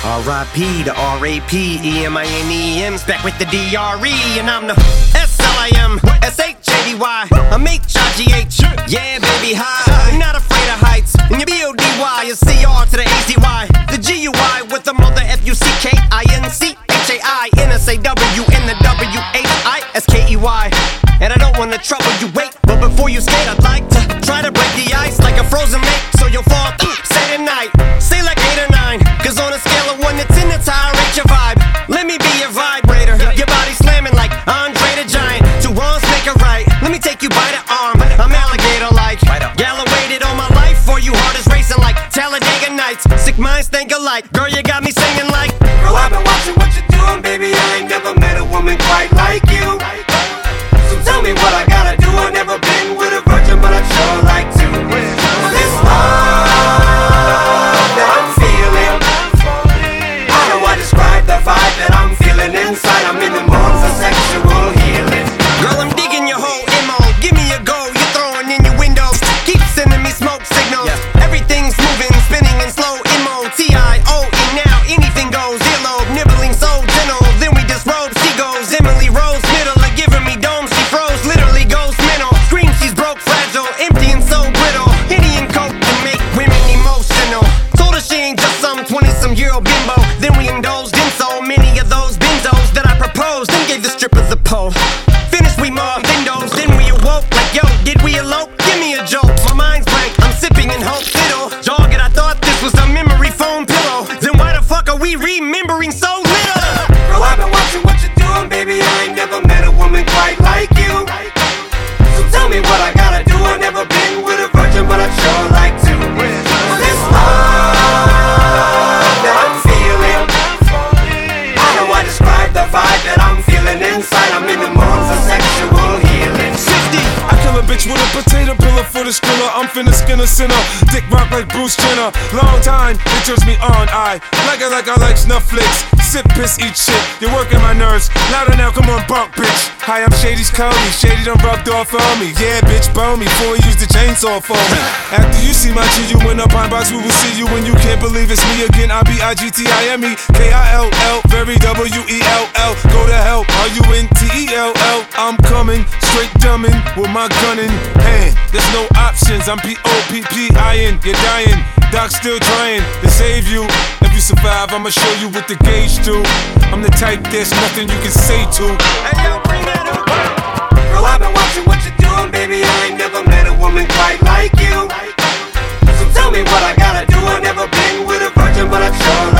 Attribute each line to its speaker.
Speaker 1: R.I.P. to R.A.P. E.M.I.N.E.M's back with the D.R.E. And I'm the S.L.I.M. S.H.A.D.Y. I'm H.I.G.H. Yeah, baby, hi. Not afraid of heights. And your B.O.D.Y. is C.R. to the A.Z.Y. The G.U.I. with the mother F.U.C.K.I.N.C.H.A.I.N.S.A.W. and the W.H.I.S.K.E.Y. And I don't wanna trouble you, wait, but before you skate, I'd like to try to break the ice like a frozen lake, so you'll fall through, say tonight. Say like 8 or 9, cause on a scale of 1 to 10, that's how I rate your vibe. Let me be your vibrator, your body slamming like Andre the Giant. 2 wrongs make a right, let me take you by the arm. I'm alligator-like, Gallowayed all my life, for you heart is racing like Talladega Nights. Sick minds think alike, girl, you got me singing like,
Speaker 2: girl, I've been watching what you're doing, baby, I ain't never met a woman quite like you. So tell me what I gotta do, I've never been with a virgin, but I'd sure like to. This love that I'm feeling, how do I describe the vibe that I'm feeling inside? I'm in the mood for sexual healing.
Speaker 1: Girl, I'm digging your whole MO, give me a go, you're throwing in your windows. Keep sending me smoke signals, everything's moving, spinning in slow M-O-T-I-O-E. Now anything goes, earlobe, nibbling so gentle. Then we disrobe, she goes, Emily Rose, middle of giving me domes. She froze, literally goes mental. Scream, she's broke, fragile, empty and so brittle. Henny and coke can make women emotional. Told her she ain't just some 20-some-year-old bimbo. Then we indulged in so many of those benzos that I proposed and gave the strippers the pole. Finished, we mobbed windows, then we awoke like, yo, did we elope? Give me a joke, my mind's blank, I'm sipping in hope, fiddle. Jog it, I thought this was a memory foam pillow. Then why the fuck are we remembering so little?
Speaker 2: Girl, I've been watching what you're doing, baby, I ain't never met a woman quite like you. So tell me what I gotta do, I've never been with a virgin, but I'd sure like to. This love that I'm feeling, how do I describe the vibe that I'm feeling inside? I'm in the mood for sexual healing.
Speaker 3: 50, I kill a bitch with a potato pillar for the skriller. I'm finna skin a sinner, dick rock like Bruce Jenner. Long time, it turns me on, I like it like I like Snufflix. Sip, piss, eat shit, you're working my nerves. Louder now, come on, bunk, bitch. Hi, I'm Shady's Cody, Shady done rubbed off on me. Yeah, bitch, bone me, before he used the chainsaw for me. After you see my G, you in a pine box, we will see you when you can't believe it's me again. I-B-I-G-T-I-M-E, K-I-L-L, very W-E-L-L. Go to hell, R-U-N-T-E-L-L. I'm coming, straight dumbing, with my gun in hand. There's no options, I'm P-O-P-P-I-N, you're dying. Doc's still trying to save you. If you survive, I'ma show you what the gauge do. I'm the type there's nothing you can say to.
Speaker 1: Hey, yo, bring that up.
Speaker 2: Girl, I've been watching what you're doing, baby, I ain't never met a woman quite like you. So tell me what I gotta do, I've never been with a virgin, but I'd sure